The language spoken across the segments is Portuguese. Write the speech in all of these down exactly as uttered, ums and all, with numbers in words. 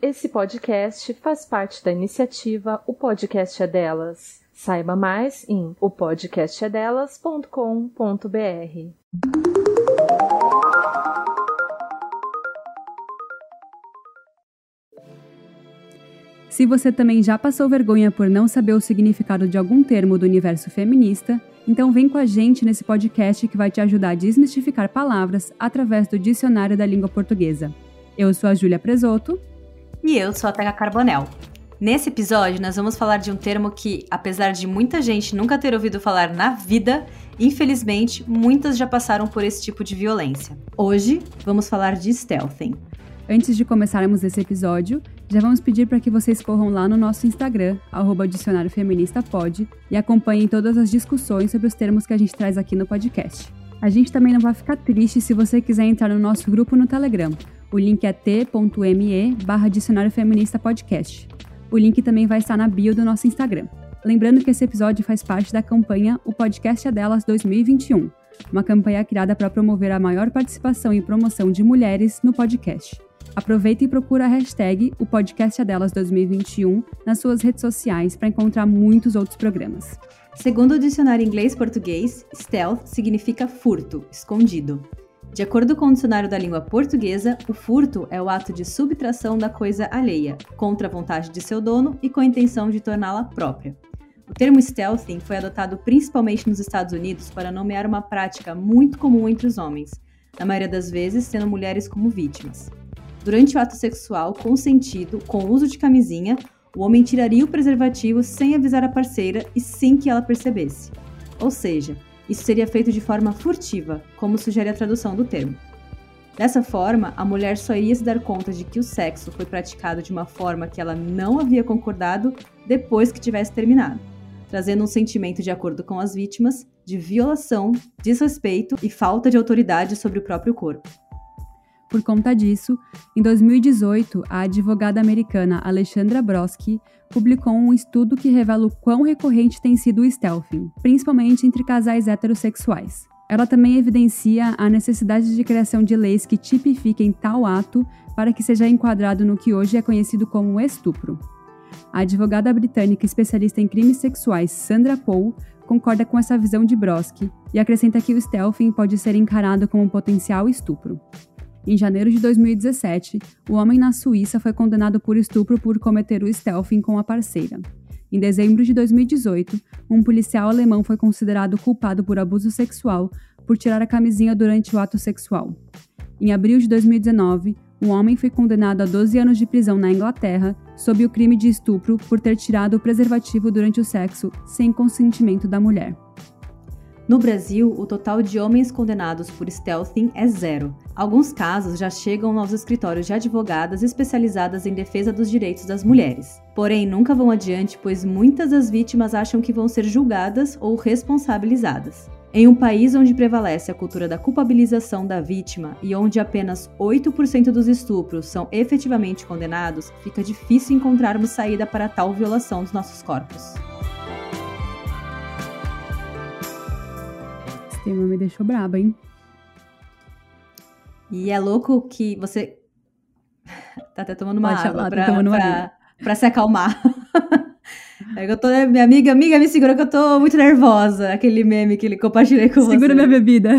Esse podcast faz parte da iniciativa O Podcast é Delas. Saiba mais em o podcast é delas ponto com ponto b r. Se você também já passou vergonha por não saber o significado de algum termo do universo feminista, então vem com a gente nesse podcast que vai te ajudar a desmistificar palavras através do Dicionário da Língua Portuguesa. Eu sou a Júlia Presoto. E eu sou a Teca Carbonell. Nesse episódio, nós vamos falar de um termo que, apesar de muita gente nunca ter ouvido falar na vida, infelizmente, muitas já passaram por esse tipo de violência. Hoje, vamos falar de stealthing. Antes de começarmos esse episódio, já vamos pedir para que vocês corram lá no nosso Instagram, arroba Dicionário Feminista Pod, e acompanhem todas as discussões sobre os termos que a gente traz aqui no podcast. A gente também não vai ficar triste se você quiser entrar no nosso grupo no Telegram. O link é t.me barra Dicionário Feminista Podcast. O link também vai estar na bio do nosso Instagram. Lembrando que esse episódio faz parte da campanha O Podcast é Delas dois mil e vinte e um, uma campanha criada para promover a maior participação e promoção de mulheres no podcast. Aproveita e procura a hashtag O Podcast é Delas dois mil e vinte e um nas suas redes sociais para encontrar muitos outros programas. Segundo o dicionário inglês-português, stealth significa furto, escondido. De acordo com o dicionário da língua portuguesa, o furto é o ato de subtração da coisa alheia, contra a vontade de seu dono e com a intenção de torná-la própria. O termo stealthing foi adotado principalmente nos Estados Unidos para nomear uma prática muito comum entre os homens, na maioria das vezes tendo mulheres como vítimas. Durante o ato sexual consentido, com o uso de camisinha, o homem tiraria o preservativo sem avisar a parceira e sem que ela percebesse. Ou seja, isso seria feito de forma furtiva, como sugere a tradução do termo. Dessa forma, a mulher só iria se dar conta de que o sexo foi praticado de uma forma que ela não havia concordado depois que tivesse terminado, trazendo um sentimento, de acordo com as vítimas, de violação, desrespeito e falta de autoridade sobre o próprio corpo. Por conta disso, em dois mil e dezoito, a advogada americana Alexandra Brodsky publicou um estudo que revela o quão recorrente tem sido o stealthing, principalmente entre casais heterossexuais. Ela também evidencia a necessidade de criação de leis que tipifiquem tal ato para que seja enquadrado no que hoje é conhecido como estupro. A advogada britânica especialista em crimes sexuais Sandra Poe concorda com essa visão de Brodsky e acrescenta que o stealthing pode ser encarado como um potencial estupro. Em janeiro de dois mil e dezessete, o homem na Suíça foi condenado por estupro por cometer o stealthing com a parceira. Em dezembro de dois mil e dezoito, um policial alemão foi considerado culpado por abuso sexual por tirar a camisinha durante o ato sexual. Em abril de dois mil e dezenove, um homem foi condenado a doze anos de prisão na Inglaterra sob o crime de estupro por ter tirado o preservativo durante o sexo sem consentimento da mulher. No Brasil, o total de homens condenados por stealthing é zero. Alguns casos já chegam aos escritórios de advogadas especializadas em defesa dos direitos das mulheres. Porém, nunca vão adiante, pois muitas das vítimas acham que vão ser julgadas ou responsabilizadas. Em um país onde prevalece a cultura da culpabilização da vítima e onde apenas oito por cento dos estupros são efetivamente condenados, fica difícil encontrarmos saída para tal violação dos nossos corpos. Esse tema me deixou braba, hein? E é louco que você tá até tomando uma Pode água falar, pra, tô tomando uma pra, água. pra se acalmar. É que eu tô, minha amiga, amiga, me segura que eu tô muito nervosa. Aquele meme que ele compartilhei com Segura você. Segura minha bebida.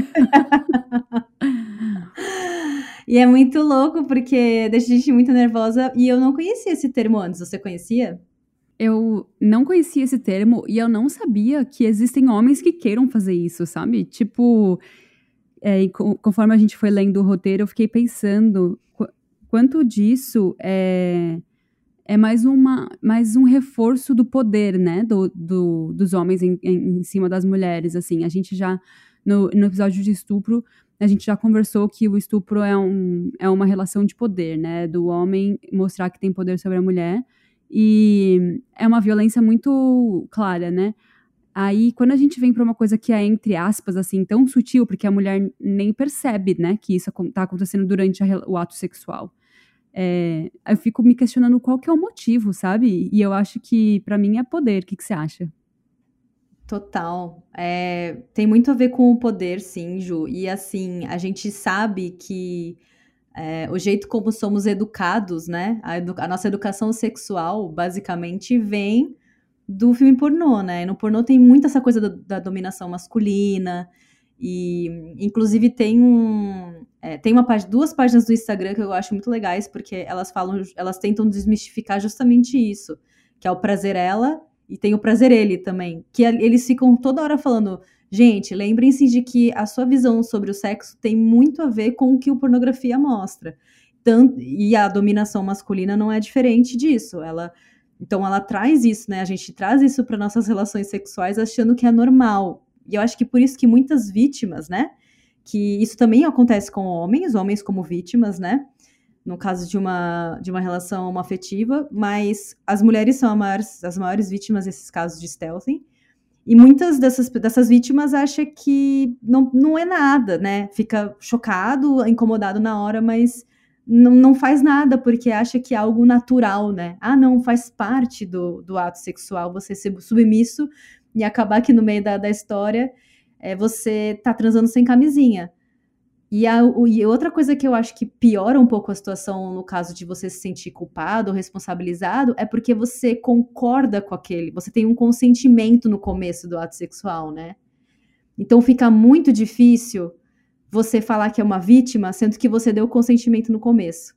E é muito louco porque deixa a gente muito nervosa. E eu não conhecia esse termo antes. Você conhecia? Eu não conhecia esse termo e eu não sabia que existem homens que queiram fazer isso, sabe? Tipo, é, conforme a gente foi lendo o roteiro, eu fiquei pensando qu- quanto disso é, é mais, uma, mais um reforço do poder, né? Do, do, dos homens em, em, em cima das mulheres, assim. A gente já, no, no episódio de estupro, a gente já conversou que o estupro é, um, é uma relação de poder, né? Do homem mostrar que tem poder sobre a mulher. E é uma violência muito clara, né? Aí, quando a gente vem pra uma coisa que é, entre aspas, assim, tão sutil, porque a mulher nem percebe, né, que isso tá acontecendo durante a, o ato sexual. É, eu fico me questionando qual que é o motivo, sabe? E eu acho que, pra mim, é poder. O que, que você acha? Total. É, tem muito a ver com o poder, sim, Ju. E, assim, a gente sabe que É, o jeito como somos educados, né? A, edu- a nossa educação sexual, basicamente, vem do filme pornô, né? E no pornô tem muito essa coisa da, da dominação masculina. E, inclusive, tem um... é, tem uma página, duas páginas do Instagram que eu acho muito legais, porque elas falam, elas tentam desmistificar justamente isso, que é o prazer ela e tem o prazer ele também. Que eles ficam toda hora falando... Gente, lembrem-se de que a sua visão sobre o sexo tem muito a ver com o que a pornografia mostra. Tanto, e a dominação masculina não é diferente disso. Ela, então ela traz isso, né? A gente traz isso para nossas relações sexuais achando que é normal. E eu acho que por isso que muitas vítimas, né? Que isso também acontece com homens, homens como vítimas, né? No caso de uma, de uma relação homoafetiva, mas as mulheres são as maiores, as maiores vítimas desses casos de stealthing. E muitas dessas, dessas vítimas acham que não, não é nada, né? Fica chocado, incomodado na hora, mas não, não faz nada, porque acha que é algo natural, né? Ah, não, faz parte do, do ato sexual você ser submisso e acabar que no meio da, da história é, você tá transando sem camisinha. E, a, e outra coisa que eu acho que piora um pouco a situação no caso de você se sentir culpado ou responsabilizado é porque você concorda com aquele, você tem um consentimento no começo do ato sexual, né? Então fica muito difícil você falar que é uma vítima, sendo que você deu consentimento no começo.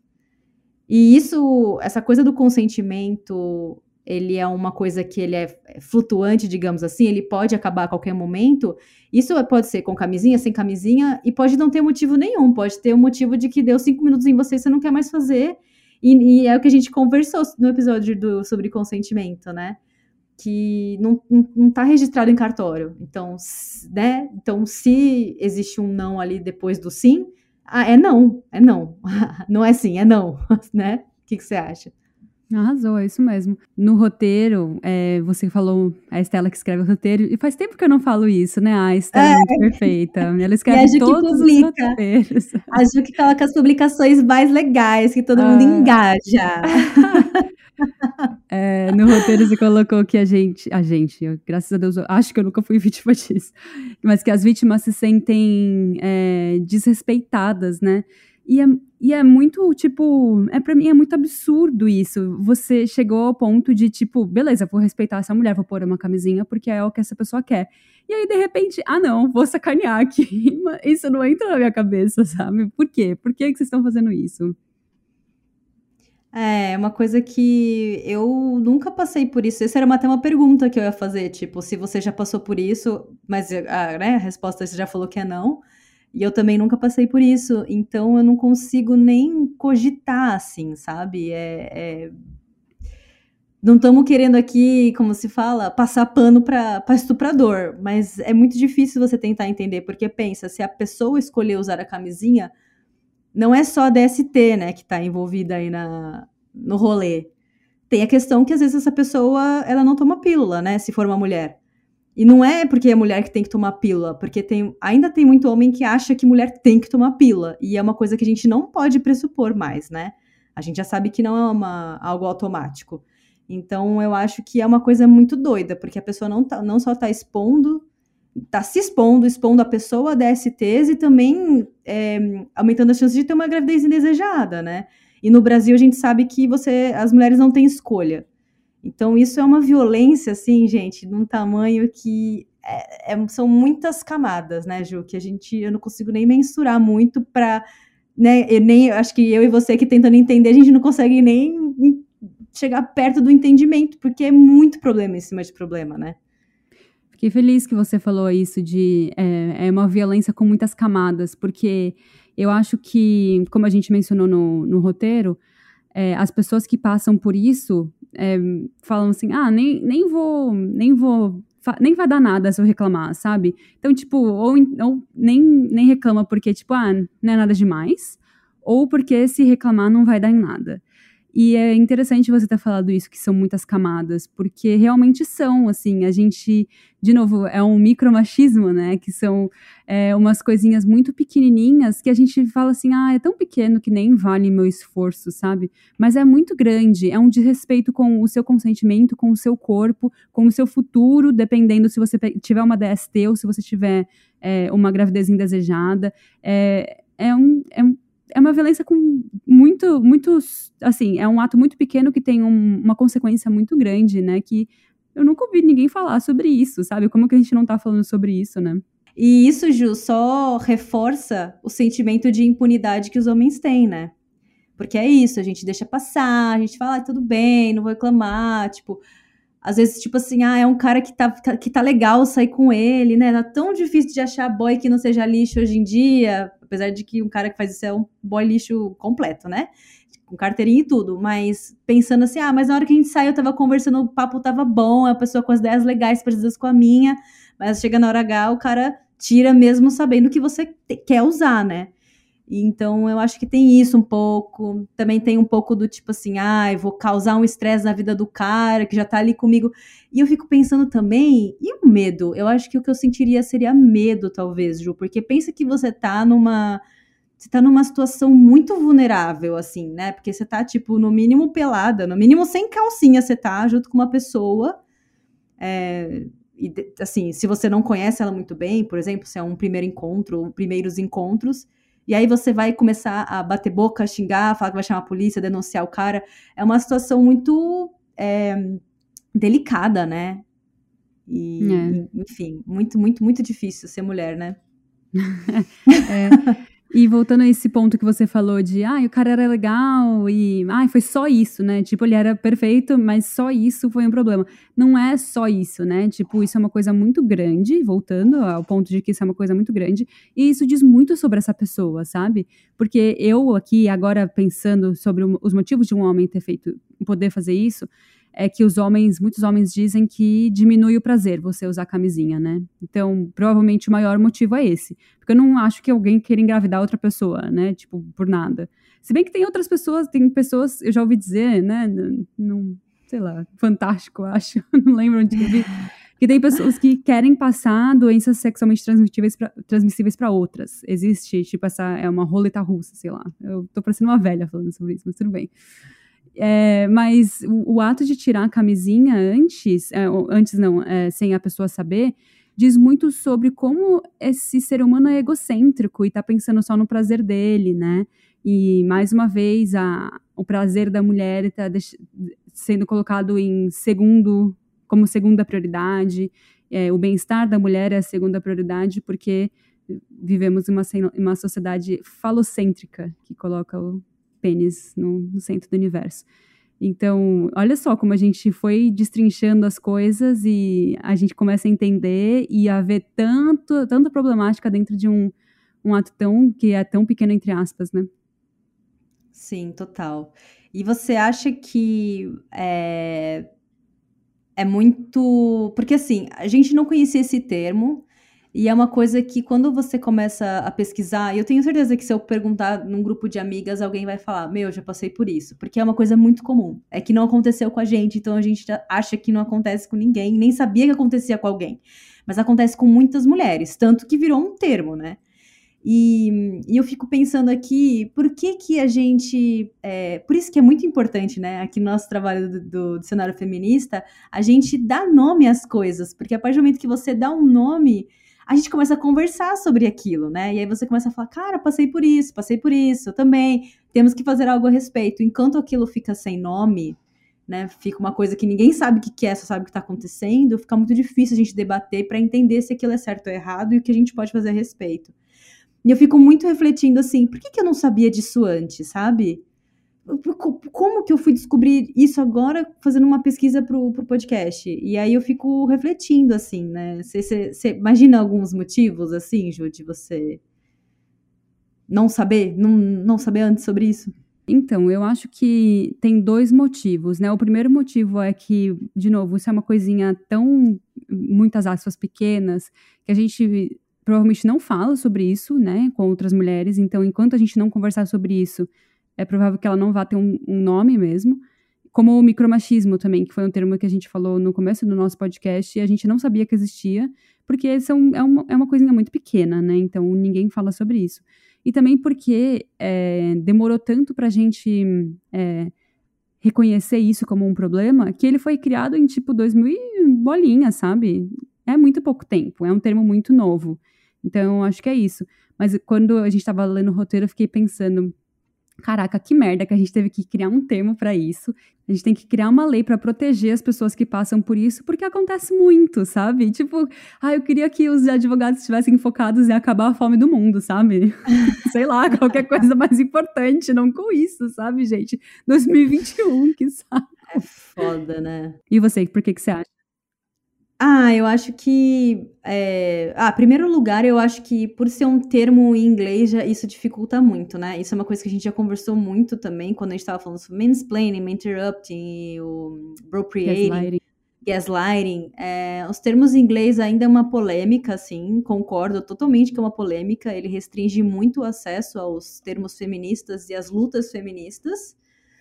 E isso, essa coisa do consentimento, ele é uma coisa que ele é flutuante, digamos assim, ele pode acabar a qualquer momento. Isso pode ser com camisinha, sem camisinha, e pode não ter motivo nenhum, pode ter um motivo de que deu cinco minutos em você e você não quer mais fazer, e, e é o que a gente conversou no episódio do, sobre consentimento, né? Que não, não, não tá registrado em cartório. Então, né? Então, se existe um não ali depois do sim, ah, é não, é não. Não é sim, é não, né? O que, que você acha? Arrasou, é isso mesmo. No roteiro, é, você falou a Estela que escreve o roteiro, e faz tempo que eu não falo isso, né? A Estela é, é muito perfeita. Ela escreve todos os roteiros. A Ju que coloca as publicações mais legais, que todo ah. mundo engaja. É, no roteiro você colocou que a gente, a gente, eu, graças a Deus, eu acho que eu nunca fui vítima disso, mas que as vítimas se sentem é, desrespeitadas, né? E é, e é muito, tipo, é, pra mim é muito absurdo isso. Você chegou ao ponto de, tipo, beleza, vou respeitar essa mulher, vou pôr uma camisinha porque é o que essa pessoa quer. E aí, de repente, ah, não, vou sacanear aqui. Isso não entra na minha cabeça, sabe? Por quê? Por que que vocês estão fazendo isso? É, uma coisa que eu nunca passei por isso. Essa era até uma pergunta que eu ia fazer, tipo, se você já passou por isso, mas a, né, a resposta você já falou que é não. E eu também nunca passei por isso, então eu não consigo nem cogitar, assim, sabe? É, é... Não estamos querendo aqui, como se fala, passar pano para estuprador, mas é muito difícil você tentar entender, porque pensa, se a pessoa escolher usar a camisinha, não é só a D S T, né, que está envolvida aí na, no rolê. Tem a questão que às vezes essa pessoa, ela não toma pílula, né, se for uma mulher. E não é porque é mulher que tem que tomar pílula, porque tem, ainda tem muito homem que acha que mulher tem que tomar pílula. E é uma coisa que a gente não pode pressupor mais, né? A gente já sabe que não é uma, algo automático. Então, eu acho que é uma coisa muito doida, porque a pessoa não, tá, não só está expondo, está se expondo, expondo a pessoa a D S Ts e também é, aumentando as chances de ter uma gravidez indesejada, né? E no Brasil a gente sabe que você, as mulheres não têm escolha. Então, isso é uma violência, assim, gente, num tamanho que é, é, são muitas camadas, né, Ju? Que a gente, eu não consigo nem mensurar muito para, né, eu nem, acho que eu e você aqui tentando entender, a gente não consegue nem chegar perto do entendimento, porque é muito problema em cima de problema, né? Fiquei feliz que você falou isso de, é, é uma violência com muitas camadas, porque eu acho que, como a gente mencionou no, no roteiro, é, as pessoas que passam por isso é, falam assim, ah, nem, nem vou, nem vou, nem vai dar nada se eu reclamar, sabe? Então, tipo, ou, ou nem, nem reclama porque, tipo, ah, não é nada demais, ou porque se reclamar não vai dar em nada. E é interessante você ter falado isso, que são muitas camadas, porque realmente são, assim, a gente, de novo, é um micromachismo, né, que são é, umas coisinhas muito pequenininhas que a gente fala assim, ah, é tão pequeno que nem vale meu esforço, sabe? Mas é muito grande, é um desrespeito com o seu consentimento, com o seu corpo, com o seu futuro, dependendo se você tiver uma D S T ou se você tiver é, uma gravidez indesejada, é, é um... É um é uma violência com muito, muito, assim, é um ato muito pequeno que tem um, uma consequência muito grande, né, que eu nunca ouvi ninguém falar sobre isso, sabe? Como que a gente não tá falando sobre isso, né? E isso, Ju, só reforça o sentimento de impunidade que os homens têm, né? Porque é isso, a gente deixa passar, a gente fala, ah, tudo bem, não vou reclamar, tipo, às vezes, tipo assim, ah, é um cara que tá, que tá legal sair com ele, né? Tá tão difícil de achar boy que não seja lixo hoje em dia, apesar de que um cara que faz isso é um boy lixo completo, né? Com carteirinha e tudo, mas pensando assim, ah, mas na hora que a gente saiu, eu tava conversando, o papo tava bom, a pessoa com as ideias legais, parecidas com a minha, mas chega na hora H, o cara tira mesmo sabendo que você te- quer usar, né? Então, eu acho que tem isso um pouco. Também tem um pouco do tipo assim, ah, eu vou causar um estresse na vida do cara que já tá ali comigo. E eu fico pensando também, e o medo? Eu acho que o que eu sentiria seria medo, talvez, Ju, porque pensa que você tá numa... Você tá numa situação muito vulnerável, assim, né? Porque você tá, tipo, no mínimo pelada, no mínimo sem calcinha você tá, junto com uma pessoa. É... E, assim, se você não conhece ela muito bem, por exemplo, se é um primeiro encontro, ou primeiros encontros, e aí você vai começar a bater boca, xingar, falar que vai chamar a polícia, denunciar o cara. É uma situação muito é, delicada, né? E, É. enfim, muito, muito, muito difícil ser mulher, né? É. E voltando a esse ponto que você falou de, ah, o cara era legal e, ah, foi só isso, né? Tipo, ele era perfeito, mas só isso foi um problema. Não é só isso, né? Tipo, isso é uma coisa muito grande, voltando ao ponto de que isso é uma coisa muito grande, e isso diz muito sobre essa pessoa, sabe? Porque eu aqui, agora pensando sobre o- os motivos de um homem ter feito, poder fazer isso, é que os homens, muitos homens dizem que diminui o prazer você usar camisinha, né? Então, provavelmente o maior motivo é esse. Porque eu não acho que alguém queira engravidar outra pessoa, né? Tipo, por nada. Se bem que tem outras pessoas, tem pessoas, eu já ouvi dizer, né? Não, sei lá, Fantástico, eu acho. Não lembro onde eu vi. Que tem pessoas que querem passar doenças sexualmente transmissíveis pra, transmissíveis para outras. Existe, tipo, essa é uma roleta russa, sei lá. Eu tô parecendo uma velha falando sobre isso, mas tudo bem. É, mas o, o ato de tirar a camisinha antes, é, antes não, é, sem a pessoa saber, diz muito sobre como esse ser humano é egocêntrico e tá pensando só no prazer dele, né? E, mais uma vez, a, o prazer da mulher está sendo colocado em segundo, como segunda prioridade. É, o bem-estar da mulher é a segunda prioridade, porque vivemos em uma, uma sociedade falocêntrica, que coloca o pênis no, no centro do universo. Então, olha só como a gente foi destrinchando as coisas e a gente começa a entender e a ver tanto, tanta problemática dentro de um, um ato tão, que é tão pequeno, entre aspas, né? Sim, total. E você acha que é, é muito... Porque, assim, a gente não conhecia esse termo, e é uma coisa que quando você começa a pesquisar, e eu tenho certeza que se eu perguntar num grupo de amigas, alguém vai falar, meu, já passei por isso, porque é uma coisa muito comum. É que não aconteceu com a gente, então a gente acha que não acontece com ninguém, nem sabia que acontecia com alguém. Mas acontece com muitas mulheres, tanto que virou um termo, né? E, e eu fico pensando aqui, por que que a gente... É, por isso que é muito importante, né? Aqui no nosso trabalho do, do dicionário feminista, a gente dá nome às coisas, porque a partir do momento que você dá um nome, a gente começa a conversar sobre aquilo, né? E aí você começa a falar, cara, passei por isso, passei por isso, eu também, temos que fazer algo a respeito. Enquanto aquilo fica sem nome, né? Fica uma coisa que ninguém sabe o que é, só sabe o que está acontecendo, fica muito difícil a gente debater para entender se aquilo é certo ou errado e o que a gente pode fazer a respeito. E eu fico muito refletindo assim, por que que eu não sabia disso antes, sabe? Como que eu fui descobrir isso agora fazendo uma pesquisa pro, pro podcast? E aí eu fico refletindo, assim, né? Você imagina alguns motivos, assim, Ju, de você não saber, não, não saber antes sobre isso? Então, eu acho que tem dois motivos, né? O primeiro motivo é que, de novo, isso é uma coisinha tão, muitas aspas, pequenas, que a gente provavelmente não fala sobre isso, né, com outras mulheres. Então, enquanto a gente não conversar sobre isso, é provável que ela não vá ter um, um nome mesmo. Como o micromachismo também, que foi um termo que a gente falou no começo do nosso podcast e a gente não sabia que existia, porque são, é, uma, é uma coisinha muito pequena, né? Então, ninguém fala sobre isso. E também porque é, demorou tanto pra gente é, reconhecer isso como um problema, que ele foi criado em, tipo, dois mil e bolinha, sabe? É muito pouco tempo, é um termo muito novo. Então, acho que é isso. Mas quando a gente tava lendo o roteiro, eu fiquei pensando, caraca, que merda que a gente teve que criar um termo pra isso. A gente tem que criar uma lei pra proteger as pessoas que passam por isso, porque acontece muito, sabe? Tipo, ah, eu queria que os advogados estivessem focados em acabar a fome do mundo, sabe? Sei lá, qualquer coisa mais importante, não com isso, sabe, gente? dois mil e vinte e um, que saco. É foda, né? E você, por que que você acha? Ah, eu acho que... É... Ah, primeiro lugar, eu acho que por ser um termo em inglês, já, isso dificulta muito, né? Isso é uma coisa que a gente já conversou muito também, quando a gente estava falando sobre mansplaining, interrupting, o appropriating, Gaslighting. gaslighting. É... Os termos em inglês ainda é uma polêmica, assim, concordo totalmente que é uma polêmica. Ele restringe muito o acesso aos termos feministas e às lutas feministas.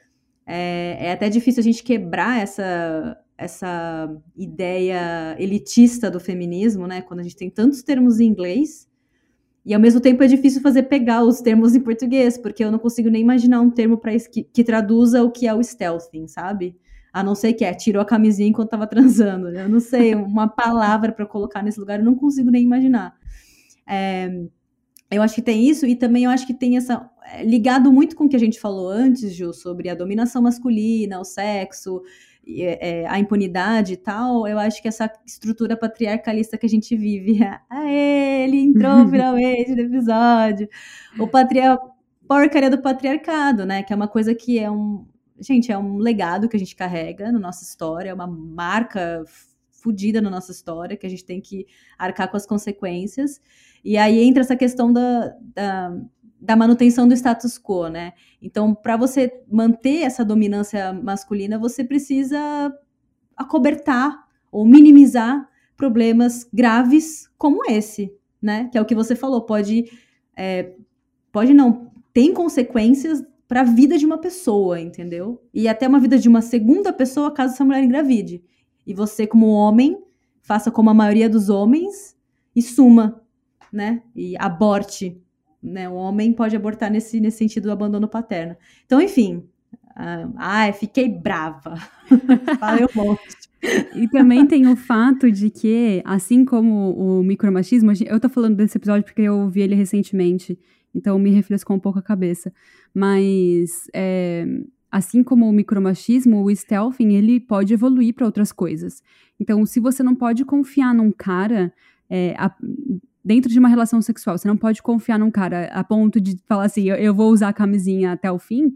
É, é até difícil a gente quebrar essa... essa ideia elitista do feminismo, né? Quando a gente tem tantos termos em inglês e ao mesmo tempo é difícil fazer pegar os termos em português, porque eu não consigo nem imaginar um termo para isso que, que traduza o que é o stealthing, sabe? A não ser que é, tirou a camisinha enquanto tava transando. Eu não sei, uma palavra para colocar nesse lugar, eu não consigo nem imaginar. É, eu acho que tem isso, e também eu acho que tem essa... ligado muito com o que a gente falou antes, Ju, sobre a dominação masculina, o sexo... É, a impunidade e tal, eu acho que essa estrutura patriarcalista que a gente vive, aê, ele entrou finalmente no episódio, o patria... porcaria do patriarcado, né, que é uma coisa que é um, gente, é um legado que a gente carrega na nossa história, é uma marca fodida na nossa história, que a gente tem que arcar com as consequências, e aí entra essa questão da... da da manutenção do status quo, né? Então, para você manter essa dominância masculina, você precisa acobertar ou minimizar problemas graves como esse, né? Que é o que você falou, pode, é, pode não, tem consequências para a vida de uma pessoa, entendeu? E até uma vida de uma segunda pessoa, caso essa mulher engravide. E você, como homem, faça como a maioria dos homens e suma, né? E aborte. Né, o homem pode abortar nesse, nesse sentido do abandono paterno. Então, enfim. Uh, ai, fiquei brava. Falei um monte. E também tem o fato de que, assim como o micromachismo, eu tô falando desse episódio porque eu ouvi ele recentemente, então me refrescou um pouco a cabeça. Mas, é, assim como o micromachismo, o stealthing, ele pode evoluir para outras coisas. Então, se você não pode confiar num cara... É, a, dentro de uma relação sexual, você não pode confiar num cara a ponto de falar assim, eu, eu vou usar a camisinha até o fim.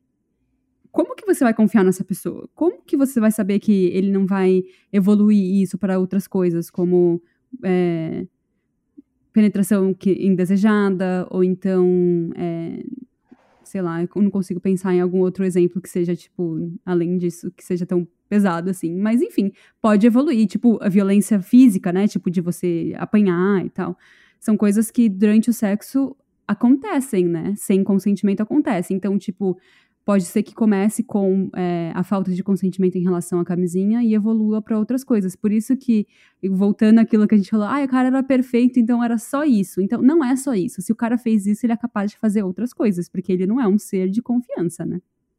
Como que você vai confiar nessa pessoa? Como que você vai saber que ele não vai evoluir isso para outras coisas, como é, penetração que, indesejada, ou então, é, sei lá, eu não consigo pensar em algum outro exemplo que seja, tipo, além disso, que seja tão pesado, assim. Mas, enfim, pode evoluir. Tipo, a violência física, né? Tipo, de você apanhar e tal. São coisas que, durante o sexo, acontecem, né? Sem consentimento acontece. Então, tipo, pode ser que comece com é, a falta de consentimento em relação à camisinha e evolua para outras coisas. Por isso que, voltando àquilo que a gente falou, ah, o cara era perfeito, então era só isso. Então, não é só isso. Se o cara fez isso, ele é capaz de fazer outras coisas, porque ele não é um ser de confiança, né?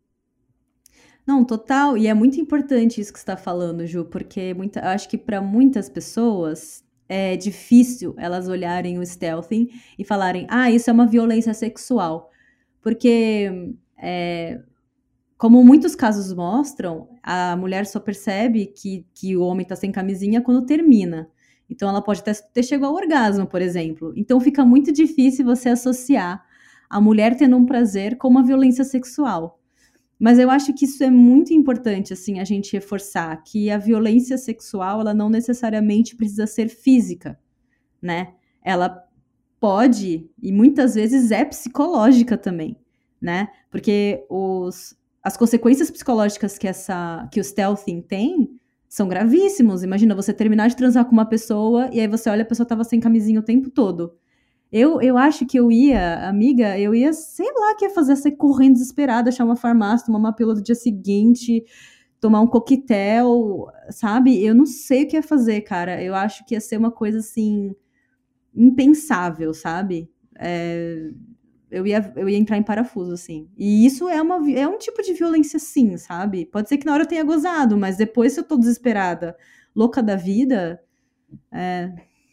Não, total, e é muito importante isso que você está falando, Ju, porque muita, eu acho que para muitas pessoas é difícil elas olharem o stealthing e falarem, ah, isso é uma violência sexual, porque, é, como muitos casos mostram, a mulher só percebe que, que o homem está sem camisinha quando termina, então ela pode até ter chegado ao orgasmo, por exemplo, então fica muito difícil você associar a mulher tendo um prazer com uma violência sexual. Mas eu acho que isso é muito importante, assim, a gente reforçar que a violência sexual, ela não necessariamente precisa ser física, né? Ela pode, e muitas vezes é psicológica também, né? Porque os, as consequências psicológicas que, essa, que o stealthing tem são gravíssimos. Imagina você terminar de transar com uma pessoa e aí você olha, a pessoa tava sem camisinha o tempo todo. Eu, eu acho que eu ia, amiga, eu ia, sei lá, que ia fazer, sair correndo desesperada, achar uma farmácia, tomar uma pílula do dia seguinte, tomar um coquetel, sabe? Eu não sei o que ia fazer, cara. Eu acho que ia ser uma coisa, assim, impensável, sabe? É, eu, ia, eu ia entrar em parafuso, assim. E isso é, uma, é um tipo de violência, sim, sabe? Pode ser que na hora eu tenha gozado, mas depois, se eu tô desesperada, louca da vida, é...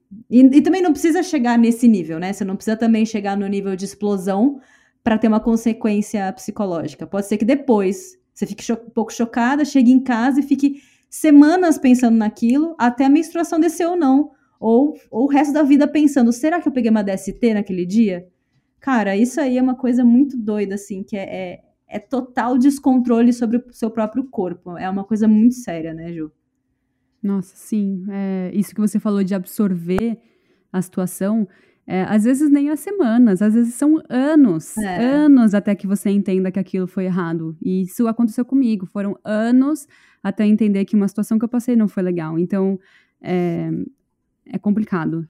E, e também não precisa chegar nesse nível, né? Você não precisa também chegar no nível de explosão para ter uma consequência psicológica. Pode ser que depois você fique cho- um pouco chocada, chegue em casa e fique semanas pensando naquilo, até a menstruação descer ou não. Ou, ou o resto da vida pensando, será que eu peguei uma D S T naquele dia? Cara, isso aí é uma coisa muito doida, assim, que é, é, é total descontrole sobre o seu próprio corpo. É uma coisa muito séria, né, Ju? Nossa, sim. É, isso que você falou de absorver a situação, é, às vezes nem as semanas, às vezes são anos, É. anos até que você entenda que aquilo foi errado. E isso aconteceu comigo, foram anos até entender que uma situação que eu passei não foi legal. Então, é, é complicado.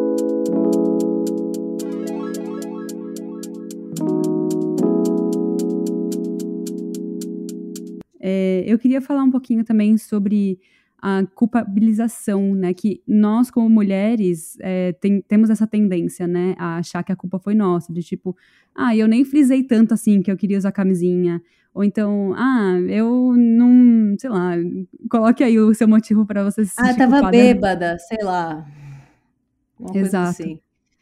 É, eu queria falar um pouquinho também sobre a culpabilização, né? Que nós, como mulheres, é, tem, temos essa tendência, né? A achar que a culpa foi nossa. De tipo, ah, eu nem frisei tanto assim que eu queria usar camisinha. Ou então, ah, eu não... Sei lá, coloque aí o seu motivo para você se sentir Ah, tava culpada. bêbada, sei lá. Uma coisa Exato. assim.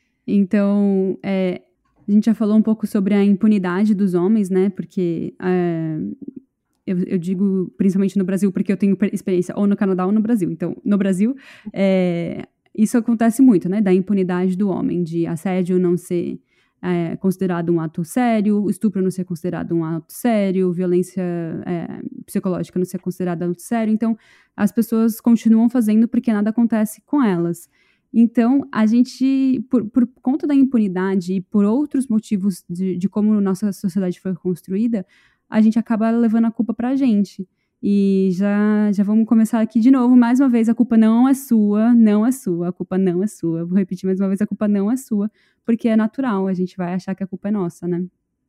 Então, é, a gente já falou um pouco sobre a impunidade dos homens, né? Porque... É, Eu, eu digo principalmente no Brasil, porque eu tenho experiência ou no Canadá ou no Brasil. Então, no Brasil, é, isso acontece muito, né? Da impunidade do homem, de assédio não ser é, considerado um ato sério, estupro não ser considerado um ato sério, violência é, psicológica não ser considerada um ato sério. Então, as pessoas continuam fazendo porque nada acontece com elas. Então, a gente, por, por conta da impunidade e por outros motivos de, de como a nossa sociedade foi construída, a gente acaba levando a culpa pra gente. E já, já vamos começar aqui de novo, mais uma vez, a culpa não é sua, não é sua, a culpa não é sua. Vou repetir mais uma vez, a culpa não é sua, porque é natural, a gente vai achar que a culpa é nossa, né?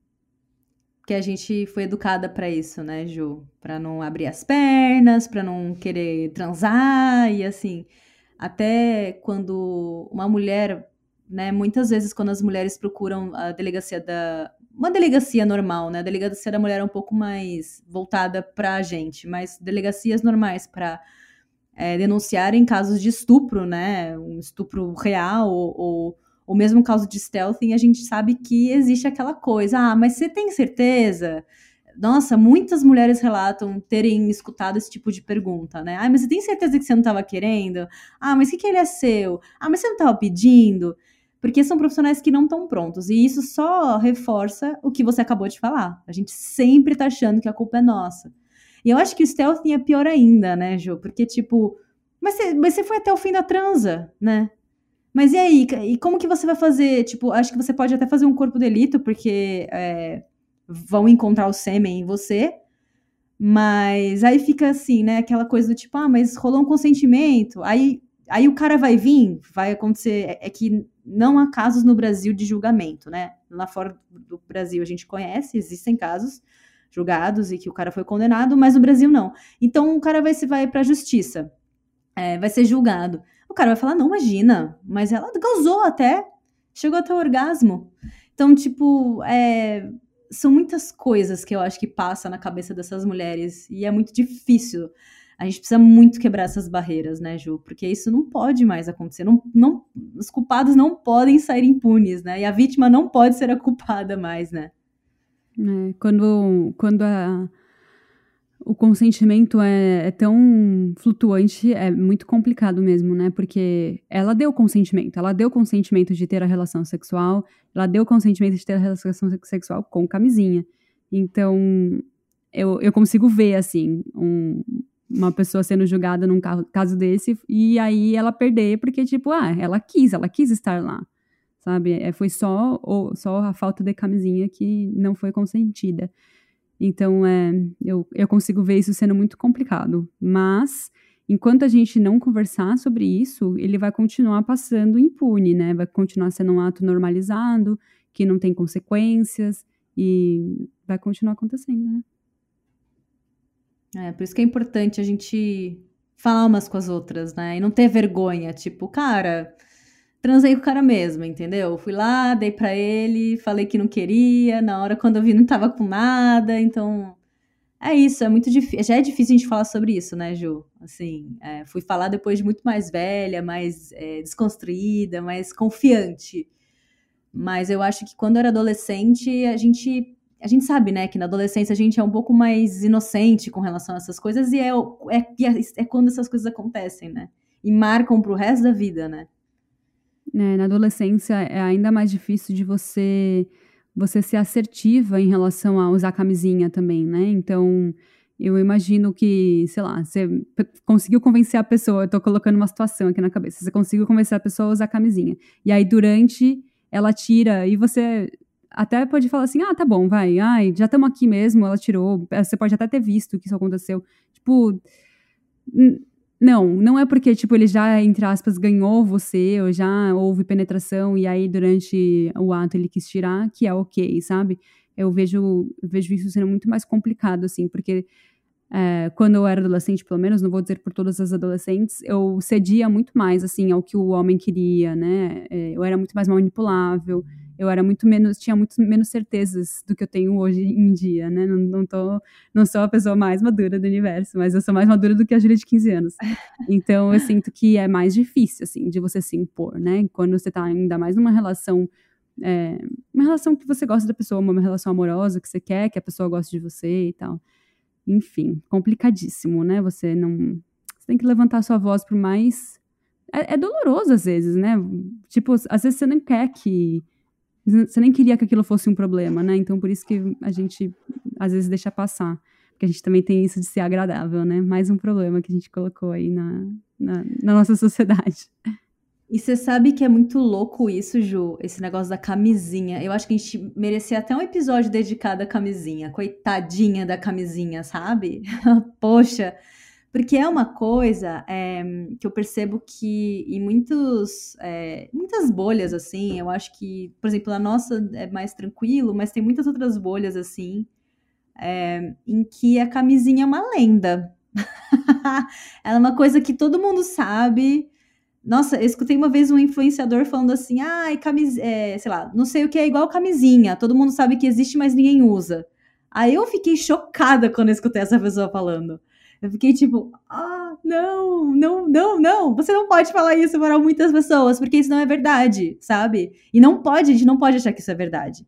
Porque a gente foi educada pra isso, né, Ju? Pra não abrir as pernas, pra não querer transar, e assim, até quando uma mulher, né, muitas vezes quando as mulheres procuram a delegacia da... Uma delegacia normal, né? A delegacia da mulher é um pouco mais voltada pra gente, mas delegacias normais pra é, denunciarem casos de estupro, né? Um estupro real ou, ou, ou mesmo caso de stealthing, a gente sabe que existe aquela coisa. Ah, mas você tem certeza? Nossa, muitas mulheres relatam terem escutado esse tipo de pergunta, né? Ah, mas você tem certeza que você não estava querendo? Ah, mas o que, que ele é seu? Ah, mas você não estava pedindo? Porque são profissionais que não estão prontos. E isso só reforça o que você acabou de falar. A gente sempre tá achando que a culpa é nossa. E eu acho que o stealthing é pior ainda, né, Jô? Porque, tipo, mas você, mas você foi até o fim da transa, né? Mas e aí? E como que você vai fazer? Tipo, acho que você pode até fazer um corpo de delito, porque é, vão encontrar o sêmen em você. Mas aí fica assim, né? Aquela coisa do tipo, ah, mas rolou um consentimento. Aí... Aí o cara vai vir, vai acontecer... É, é que não há casos no Brasil de julgamento, né? Lá fora do Brasil a gente conhece, existem casos julgados e que o cara foi condenado, mas no Brasil não. Então o cara vai, vai pra justiça, é, vai ser julgado. O cara vai falar, não, imagina, mas ela gozou até, chegou até o orgasmo. Então, tipo, é, são muitas coisas que eu acho que passam na cabeça dessas mulheres e é muito difícil. A gente precisa muito quebrar essas barreiras, né, Ju? Porque isso não pode mais acontecer. Não, não, os culpados não podem sair impunes, né? E a vítima não pode ser a culpada mais, né? É, quando quando a, o consentimento é, é tão flutuante, é muito complicado mesmo, né? Porque ela deu consentimento. Ela deu consentimento de ter a relação sexual. Ela deu consentimento de ter a relação sexual com camisinha. Então, eu, eu consigo ver, assim, um... uma pessoa sendo julgada num caso desse, e aí ela perder, porque, tipo, ah, ela quis, ela quis estar lá, sabe? É, foi só, ou, só a falta de camisinha que não foi consentida. Então, é, eu, eu consigo ver isso sendo muito complicado. Mas, enquanto a gente não conversar sobre isso, ele vai continuar passando impune, né? Vai continuar sendo um ato normalizado, que não tem consequências, e vai continuar acontecendo, né? É, por isso que é importante a gente falar umas com as outras, né? E não ter vergonha, tipo, cara, transei com o cara mesmo, entendeu? Fui lá, dei pra ele, falei que não queria, na hora quando eu vi não tava com nada, então É isso, é muito difícil. Já é difícil a gente falar sobre isso, né, Ju? Assim, é, fui falar depois de muito mais velha, mais é, desconstruída, mais confiante. Mas eu acho que quando eu era adolescente, a gente, a gente sabe, né, que na adolescência a gente é um pouco mais inocente com relação a essas coisas, e é, é, é quando essas coisas acontecem, né? E marcam pro resto da vida, né? É, na adolescência é ainda mais difícil de você, você ser assertiva em relação a usar camisinha também, né? Então, eu imagino que, sei lá, você conseguiu convencer a pessoa, eu tô colocando uma situação aqui na cabeça, você conseguiu convencer a pessoa a usar camisinha. E aí, durante... ela tira, e você até pode falar assim, ah, tá bom, vai, ai, já estamos aqui mesmo, ela tirou, você pode até ter visto que isso aconteceu. Tipo, n- não, não é porque, tipo, ele já, entre aspas, ganhou você, ou já houve penetração, e aí durante o ato ele quis tirar, que é ok, sabe? Eu vejo, vejo isso sendo muito mais complicado, assim, porque é, quando eu era adolescente, pelo menos, não vou dizer por todas as adolescentes, eu cedia muito mais, assim, ao que o homem queria, né? É, eu era muito mais manipulável, eu era muito menos, tinha muito menos certezas do que eu tenho hoje em dia, né? Não, não, tô, não sou a pessoa mais madura do universo, mas eu sou mais madura do que a Júlia de quinze anos. Então, eu sinto que é mais difícil, assim, de você se impor, né? Quando você tá ainda mais numa relação... É, uma relação que você gosta da pessoa, uma relação amorosa que você quer que a pessoa goste de você e tal. Enfim, complicadíssimo, né? Você não... Você tem que levantar a sua voz por mais... É, é doloroso às vezes, né? Tipo, às vezes você nem quer que... Você nem queria que aquilo fosse um problema, né? Então, por isso que a gente, às vezes, deixa passar. Porque a gente também tem isso de ser agradável, né? Mais um problema que a gente colocou aí na, na, na nossa sociedade. E você sabe que é muito louco isso, Ju, esse negócio da camisinha. Eu acho que a gente merecia até um episódio dedicado à camisinha. Coitadinha da camisinha, sabe? Poxa, porque é uma coisa é, que eu percebo que em muitos, é, muitas bolhas, assim, eu acho que, por exemplo, a nossa é mais tranquilo, mas tem muitas outras bolhas, assim, é, em que a camisinha é uma lenda. Ela é uma coisa que todo mundo sabe. Nossa, eu escutei uma vez um influenciador falando assim, ai, camis... é, sei lá, não sei o que é igual camisinha, todo mundo sabe que existe, mas ninguém usa. Aí eu fiquei chocada quando eu escutei essa pessoa falando. Eu fiquei tipo, ah, não, não, não, não, você não pode falar isso para muitas pessoas, porque isso não é verdade, sabe? E não pode, a gente não pode achar que isso é verdade.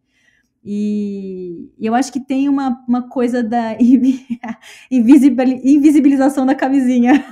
E eu acho que tem uma, uma coisa da invisibilização da camisinha.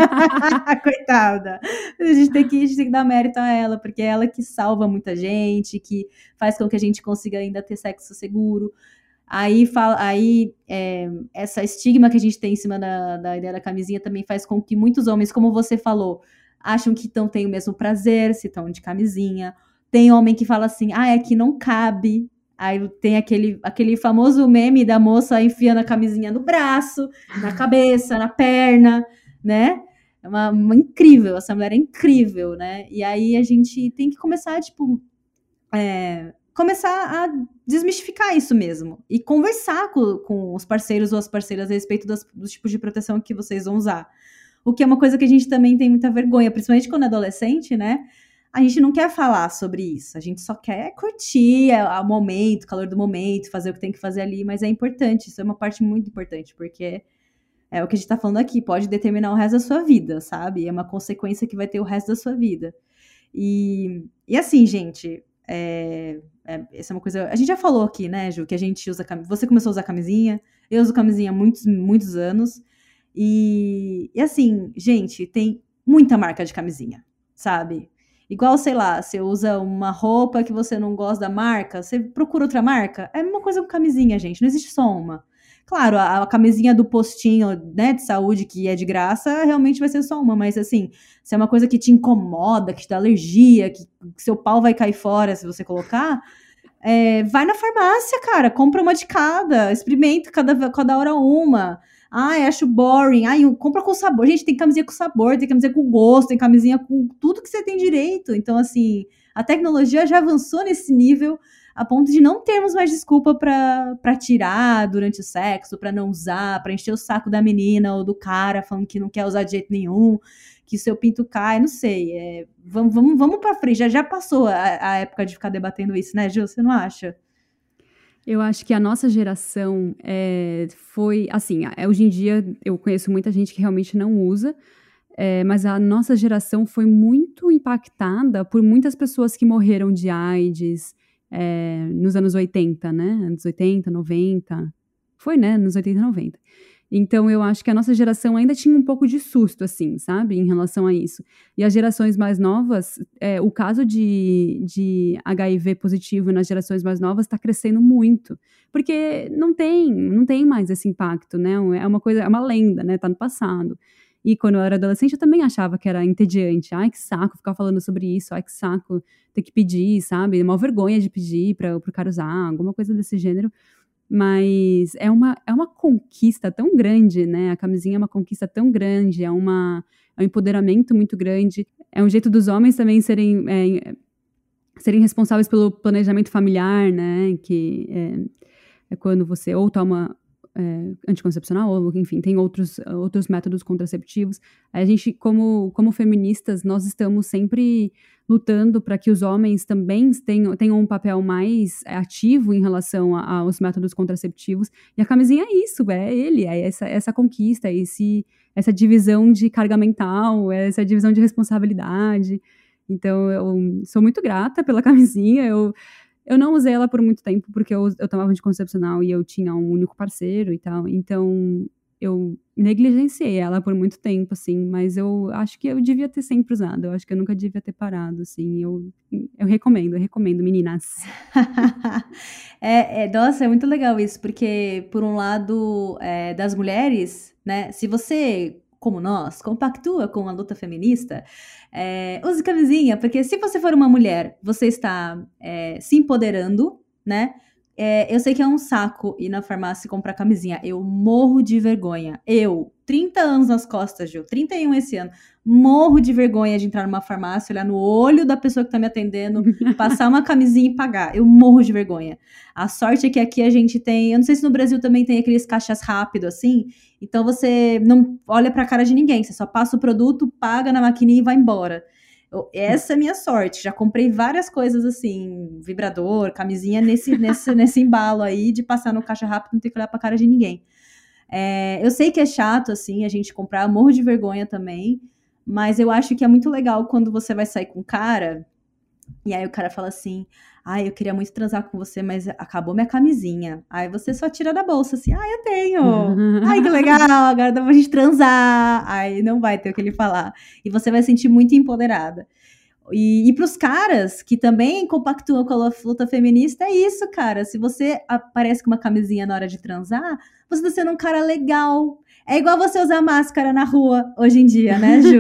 Coitada. A gente, tem que, a gente tem que dar mérito a ela, porque é ela que salva muita gente, que faz com que a gente consiga ainda ter sexo seguro. Aí, fala, aí é, essa estigma que a gente tem em cima da, da ideia da camisinha também faz com que muitos homens, como você falou, acham que não têm o mesmo prazer se estão de camisinha. Tem homem que fala assim, ah, é que não cabe. Aí tem aquele, aquele famoso meme da moça enfiando a camisinha no braço, na cabeça, na perna, né? É uma, uma incrível, essa mulher é incrível, né? E aí a gente tem que começar, tipo, é, começar a desmistificar isso mesmo. E conversar com, com os parceiros ou as parceiras a respeito das, dos tipos de proteção que vocês vão usar. O que é uma coisa que a gente também tem muita vergonha, principalmente quando é adolescente, né? A gente não quer falar sobre isso, a gente só quer curtir o momento, o calor do momento, fazer o que tem que fazer ali, mas é importante, isso é uma parte muito importante, porque é o que a gente tá falando aqui, pode determinar o resto da sua vida, sabe? É uma consequência que vai ter o resto da sua vida. E, e assim, gente, é, é, essa é uma coisa... A gente já falou aqui, né, Ju, que a gente usa... Você começou a usar camisinha, eu uso camisinha há muitos, muitos anos, e, e assim, gente, tem muita marca de camisinha, sabe? Igual, sei lá, você usa uma roupa que você não gosta da marca, você procura outra marca, é a mesma coisa com camisinha, gente, não existe só uma. Claro, a, a camisinha do postinho, né, de saúde, que é de graça, realmente vai ser só uma, mas assim, se é uma coisa que te incomoda, que te dá alergia, que, que seu pau vai cair fora se você colocar, é, vai na farmácia, cara, compra uma de cada, experimenta cada, cada hora uma. Ai, acho boring. Ai, compra com sabor. Gente, tem camisinha com sabor, tem camisinha com gosto, tem camisinha com tudo que você tem direito. Então, assim, a tecnologia já avançou nesse nível a ponto de não termos mais desculpa pra, pra tirar durante o sexo, pra não usar, pra encher o saco da menina ou do cara falando que não quer usar de jeito nenhum, que seu pinto cai, não sei. É, vamos, vamos, vamos pra frente. Já, já passou a, a época de ficar debatendo isso, né, Gil? Você não acha? Eu acho que a nossa geração é, foi, assim, hoje em dia eu conheço muita gente que realmente não usa, é, mas a nossa geração foi muito impactada por muitas pessoas que morreram de AIDS é, nos anos oitenta, né? Anos oitenta, noventa. Foi, né? Nos oitenta e noventa. Então, eu acho que a nossa geração ainda tinha um pouco de susto, assim, sabe? Em relação a isso. E as gerações mais novas, é, o caso de, de H I V positivo nas gerações mais novas está crescendo muito. Porque não tem, não tem mais esse impacto, né? É uma coisa, é uma lenda, né? Tá no passado. E quando eu era adolescente, eu também achava que era entediante. Ai, que saco ficar falando sobre isso. Ai, que saco ter que pedir, sabe? Uma vergonha de pedir para o cara usar, alguma coisa desse gênero. Mas é uma, é uma conquista tão grande, né? A camisinha é uma conquista tão grande, é, uma, é um empoderamento muito grande. É um jeito dos homens também serem, é, serem responsáveis pelo planejamento familiar, né? Que é, é quando você ou toma é, anticoncepcional, ou enfim, tem outros, outros métodos contraceptivos. A gente, como, como feministas, nós estamos sempre lutando para que os homens também tenham, tenham um papel mais ativo em relação a, aos métodos contraceptivos. E a camisinha é isso, é ele, é essa, essa conquista, é esse, essa divisão de carga mental, é essa divisão de responsabilidade. Então, eu sou muito grata pela camisinha. Eu, eu não usei ela por muito tempo, porque eu, eu tomava anticoncepcional e eu tinha um único parceiro e tal. Então, eu negligenciei ela por muito tempo, assim, mas eu acho que eu devia ter sempre usado, eu acho que eu nunca devia ter parado, assim, eu, eu recomendo, eu recomendo, meninas. é, é, nossa, é muito legal isso, porque, por um lado, é, das mulheres, né, se você, como nós, compactua com a luta feminista, é, use camisinha, porque se você for uma mulher, você está é, se empoderando, né, É, eu sei que é um saco ir na farmácia e comprar camisinha. Eu morro de vergonha. Eu, trinta anos nas costas, Gil, trinta e um esse ano, morro de vergonha de entrar numa farmácia, olhar no olho da pessoa que tá me atendendo, passar uma camisinha e pagar. Eu morro de vergonha. A sorte é que aqui a gente tem, eu não sei se no Brasil também tem aqueles caixas rápidos assim, então você não olha pra cara de ninguém, você só passa o produto, paga na maquininha e vai embora. Essa é a minha sorte, já comprei várias coisas assim, vibrador, camisinha, nesse, nesse, nesse embalo aí de passar no caixa rápido, não ter que olhar pra cara de ninguém. É, eu sei que é chato, assim, a gente comprar, morro de vergonha também, mas eu acho que é muito legal quando você vai sair com um cara, e aí o cara fala assim, ai, eu queria muito transar com você, mas acabou minha camisinha. Aí você só tira da bolsa, assim, ai, eu tenho. Ai, que legal, agora dá pra gente transar. Aí não vai ter o que ele falar. E você vai se sentir muito empoderada. E, e pros caras que também compactuam com a luta feminista, é isso, cara. Se você aparece com uma camisinha na hora de transar, você tá sendo um cara legal. É igual você usar máscara na rua hoje em dia, né, Ju?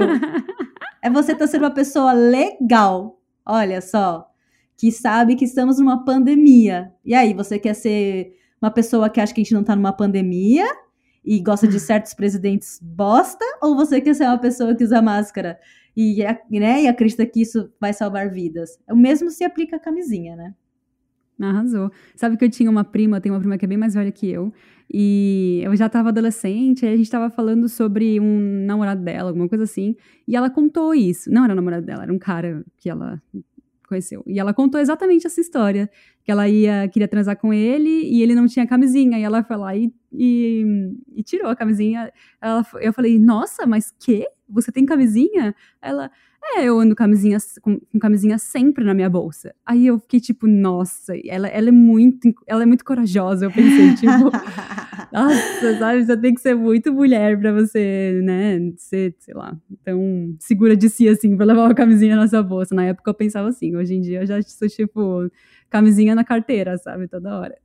É você tá sendo uma pessoa legal. Olha só. Que sabe que estamos numa pandemia. E aí, você quer ser uma pessoa que acha que a gente não tá numa pandemia e gosta de certos presidentes bosta? Ou você quer ser uma pessoa que usa máscara e, né, e acredita que isso vai salvar vidas? O mesmo se aplica à camisinha, né? Arrasou. Sabe que eu tinha uma prima, tem uma prima que é bem mais velha que eu, e eu já tava adolescente, aí a gente tava falando sobre um namorado dela, alguma coisa assim, e ela contou isso. Não era o namorado dela, era um cara que ela conheceu. E ela contou exatamente essa história, que ela ia, queria transar com ele e ele não tinha camisinha, e ela foi lá e, e, e tirou a camisinha. Ela, eu falei, nossa, mas que? Você tem camisinha? Ela, é, eu ando camisinha, com, com camisinha sempre na minha bolsa. Aí eu fiquei tipo, nossa, ela, ela, é, muito, ela é muito corajosa, eu pensei, tipo, nossa, sabe, você tem que ser muito mulher pra você, né, ser, sei lá, tão segura de si, assim, pra levar uma camisinha na sua bolsa. Na época eu pensava assim, hoje em dia eu já sou, tipo, camisinha na carteira, sabe, toda hora.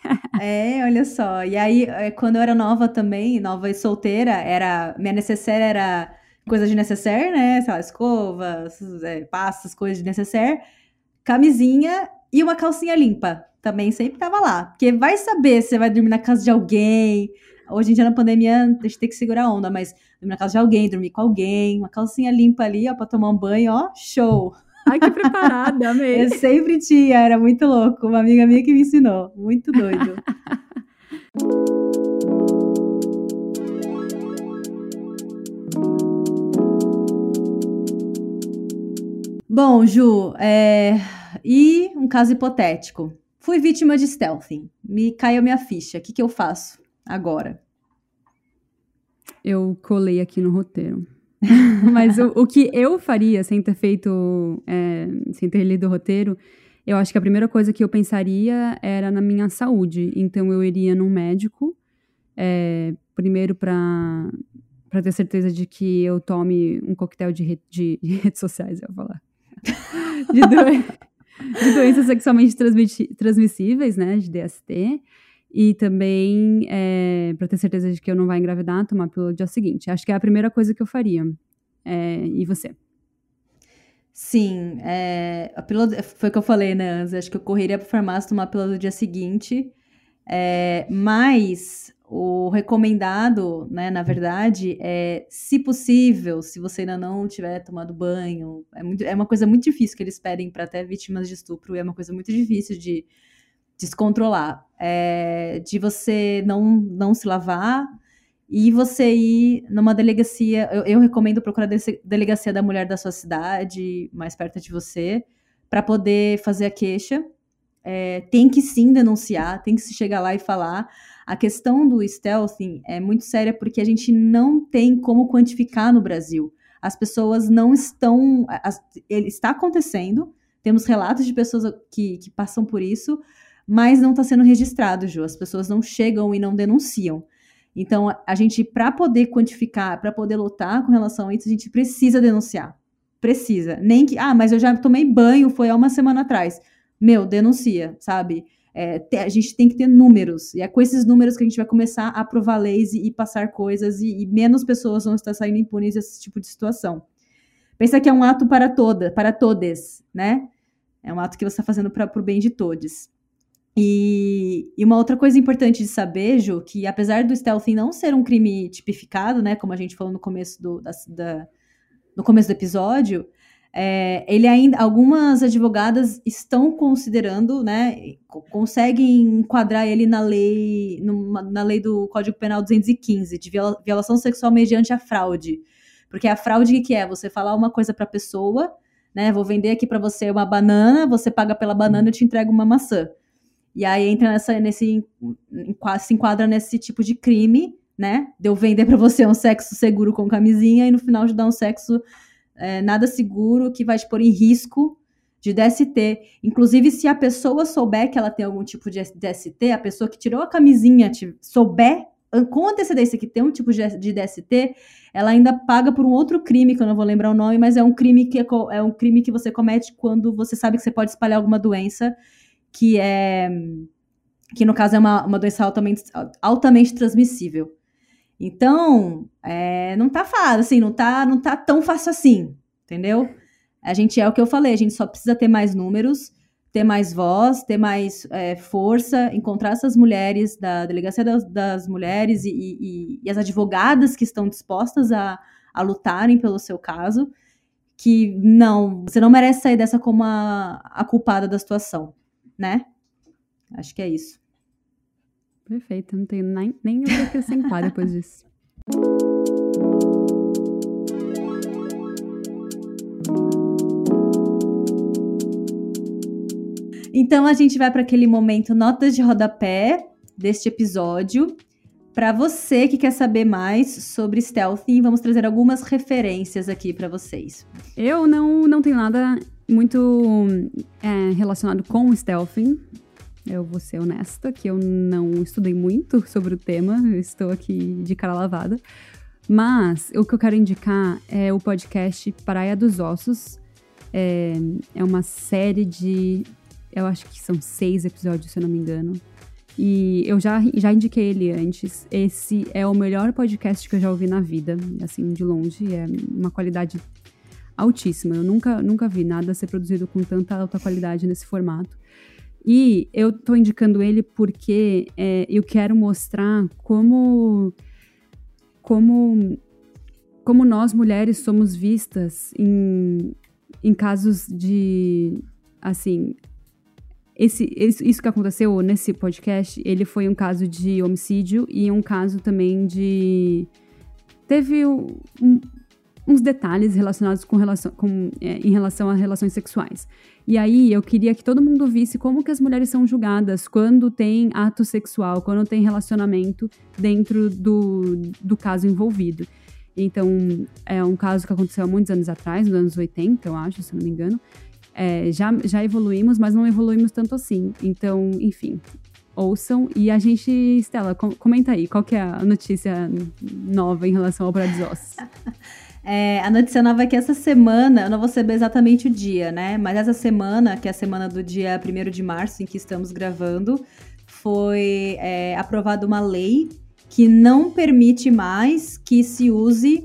É, olha só, e aí, quando eu era nova também, nova e solteira, era, minha necessaire era coisa de necessaire, né, sei lá, escovas, é, pastas, coisas de necessaire, camisinha e uma calcinha limpa. Também sempre tava lá. Porque vai saber se você vai dormir na casa de alguém. Hoje em dia, na pandemia, a gente tem que segurar a onda, mas dormir na casa de alguém, dormir com alguém, uma calcinha limpa ali, ó, pra tomar um banho, ó, show. Ai, que preparada, amei. Eu sempre tinha, era muito louco. Uma amiga minha que me ensinou. Muito doido. Bom, Ju, é... e um caso hipotético. Fui vítima de stealthing. me caiu a minha ficha. O que, que eu faço agora? Eu colei aqui no roteiro. Mas o, o que eu faria sem ter feito, é, sem ter lido o roteiro, eu acho que a primeira coisa que eu pensaria era na minha saúde. Então eu iria num médico, é, primeiro para para ter certeza de que eu tome um coquetel de, re, de, de redes sociais, eu vou falar. De, doen- de doenças sexualmente transmiti- transmissíveis, né, de D S T. E também, é, para ter certeza de que eu não vou engravidar, tomar a pílula no dia seguinte. Acho que é a primeira coisa que eu faria. É, e você? Sim, é, a pílula, foi o que eu falei, né, Anza? Acho que eu correria para a farmácia tomar a pílula do dia seguinte. É, mas o recomendado, né, na verdade, é, se possível, se você ainda não tiver tomado banho, é, muito, é uma coisa muito difícil que eles pedem para até vítimas de estupro, e é uma coisa muito difícil de descontrolar, é, de você não, não se lavar e você ir numa delegacia. Eu, eu recomendo procurar a delegacia da mulher da sua cidade, mais perto de você, para poder fazer a queixa. É, tem que sim denunciar, tem que se chegar lá e falar. A questão do stealthing é muito séria porque a gente não tem como quantificar no Brasil. As pessoas não estão... As, ele está acontecendo, temos relatos de pessoas que, que passam por isso, mas não está sendo registrado, Ju. As pessoas não chegam e não denunciam. Então, a gente, para poder quantificar, para poder lutar com relação a isso, a gente precisa denunciar. Precisa. Nem que, ah, mas eu já tomei banho, foi há uma semana atrás. Meu, denuncia, sabe? É, te, a gente tem que ter números. E é com esses números que a gente vai começar a aprovar leis e, e passar coisas, e, e menos pessoas vão estar saindo impunes desse tipo de situação. Pensa que é um ato para toda, para todes, né? É um ato que você está fazendo para o bem de todos. E, e uma outra coisa importante de saber, Ju, que apesar do stealthing não ser um crime tipificado, né, como a gente falou no começo do, da, da, no começo do episódio, é, ele ainda, algumas advogadas estão considerando, né, conseguem enquadrar ele na lei, numa, na lei do Código Penal duzentos e quinze, de viola, violação sexual mediante a fraude. Porque a fraude, o que é? Você falar uma coisa para a pessoa, né, vou vender aqui para você uma banana, você paga pela banana e eu te entrego uma maçã. E aí entra nessa, nesse, se enquadra nesse tipo de crime, né? De eu vender pra você um sexo seguro com camisinha e no final de dar um sexo é, nada seguro que vai te pôr em risco de D S T. Inclusive, se a pessoa souber que ela tem algum tipo de D S T, a pessoa que tirou a camisinha te, souber com antecedência que tem um tipo de, de D S T, ela ainda paga por um outro crime, que eu não vou lembrar o nome, mas é um crime que, é, é um crime que você comete quando você sabe que você pode espalhar alguma doença que é, que no caso é uma, uma doença altamente, altamente transmissível. Então, é, não tá fácil, assim, não tá, não tá tão fácil assim, entendeu? A gente, é o que eu falei, a gente só precisa ter mais números, ter mais voz, ter mais é, força, encontrar essas mulheres da Delegacia das, das Mulheres e, e, e as advogadas que estão dispostas a, a lutarem pelo seu caso, que não, você não merece sair dessa como a, a culpada da situação. Né? Acho que é isso. Perfeito, não tenho nem, nem o que acrescentar depois disso. Então a gente vai para aquele momento notas de rodapé deste episódio. Para você que quer saber mais sobre stealthing, vamos trazer algumas referências aqui para vocês. Eu não, não tenho nada muito é, relacionado com o stealthing. Eu vou ser honesta, que eu não estudei muito sobre o tema. Eu estou aqui de cara lavada. Mas o que eu quero indicar é o podcast Praia dos Ossos. É, é uma série de... Eu acho que são seis episódios, se eu não me engano. E eu já, já indiquei ele antes. Esse é o melhor podcast que eu já ouvi na vida. Assim, de longe. É uma qualidade altíssima. Eu nunca, nunca vi nada ser produzido com tanta alta qualidade nesse formato. E eu tô indicando ele porque é, eu quero mostrar como, como, como nós, mulheres, somos vistas em, em casos de, assim... Esse, esse, isso que aconteceu nesse podcast, ele foi um caso de homicídio e um caso também de... Teve um, uns detalhes relacionados com relação, com, é, em relação a relações sexuais. E aí eu queria que todo mundo visse como que as mulheres são julgadas quando tem ato sexual, quando tem relacionamento dentro do, do caso envolvido. Então, é um caso que aconteceu há muitos anos atrás, nos anos oitenta, eu acho, se não me engano. É, já, já evoluímos, mas não evoluímos tanto assim. Então, enfim, ouçam. E a gente, Estela, com, comenta aí, qual que é a notícia nova em relação ao Praia dos Ossos? É, a notícia nova é que essa semana, eu não vou saber exatamente o dia, né? Mas essa semana, que é a semana do dia primeiro de março, em que estamos gravando, foi é, aprovada uma lei que não permite mais que se use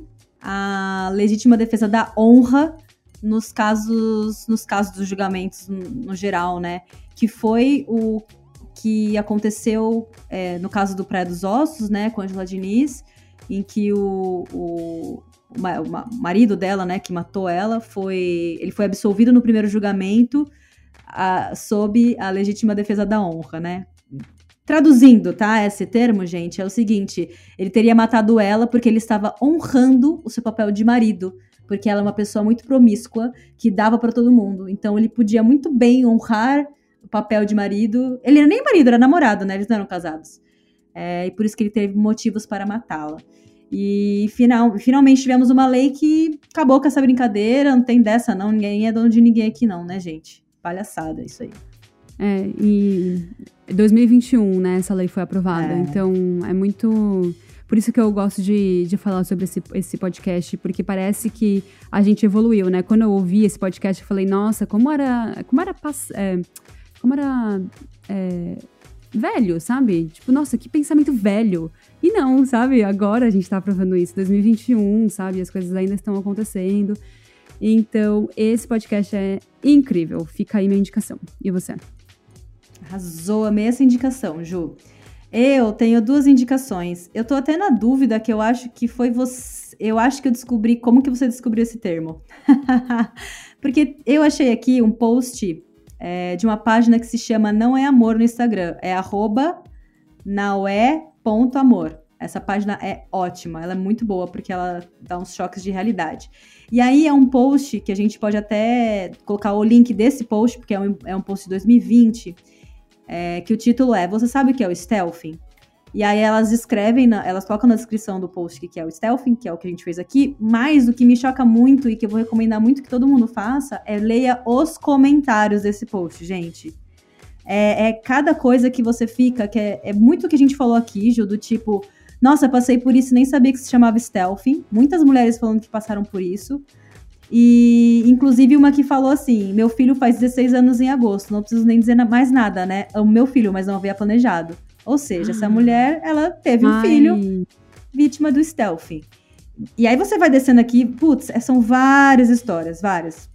a legítima defesa da honra nos casos, nos casos dos julgamentos no, no geral, né? Que foi o que aconteceu é, no caso do Praia dos Ossos, né? Com a Angela Diniz, em que o... o o marido dela, né, que matou ela, foi, ele foi absolvido no primeiro julgamento a, sob a legítima defesa da honra, né? Traduzindo, tá, esse termo, gente, é o seguinte, ele teria matado ela porque ele estava honrando o seu papel de marido, porque ela é uma pessoa muito promíscua, que dava pra todo mundo, então ele podia muito bem honrar o papel de marido, ele era nem marido, era namorado, né, eles não eram casados, é, e por isso que ele teve motivos para matá-la. E final, finalmente tivemos uma lei que acabou com essa brincadeira, não tem dessa não, ninguém é dono de ninguém aqui não, né, gente? Palhaçada, isso aí. É, e dois mil e vinte e um, né, essa lei foi aprovada, é. Então é muito... Por isso que eu gosto de, de falar sobre esse, esse podcast, porque parece que a gente evoluiu, né? Quando eu ouvi esse podcast, eu falei, nossa, como era... Como era... É, como era... É, velho, sabe? Tipo, nossa, que pensamento velho. E não, sabe? Agora a gente tá aprovando isso, dois mil e vinte e um, sabe? As coisas ainda estão acontecendo. Então, esse podcast é incrível. Fica aí minha indicação. E você? Arrasou, amei essa indicação, Ju. Eu tenho duas indicações. Eu tô até na dúvida que eu acho que foi você... Eu acho que eu descobri... Como que você descobriu esse termo? Porque eu achei aqui um post... É, de uma página que se chama Não é Amor no Instagram. É arroba naué.amor. Essa página é ótima, ela é muito boa porque ela dá uns choques de realidade. E aí é um post que a gente pode até colocar o link desse post, porque é um, é um post de dois mil e vinte, é, que o título é Você sabe o que é o stealthing? E aí elas escrevem, na, elas colocam na descrição do post que é o stealthing, que é o que a gente fez aqui, mas o que me choca muito e que eu vou recomendar muito que todo mundo faça é leia os comentários desse post, gente. É, é cada coisa que você fica, que é, é muito o que a gente falou aqui, Ju, do tipo, nossa, passei por isso e nem sabia que se chamava stealthing. Muitas mulheres falando que passaram por isso. E, inclusive, uma que falou assim, meu filho faz dezesseis anos em agosto, não preciso nem dizer mais nada, né? Amo meu filho, mas não havia planejado. Ou seja, essa mulher, ela teve um Ai. filho vítima do stealthing. E aí você vai descendo aqui, putz, são várias histórias, várias.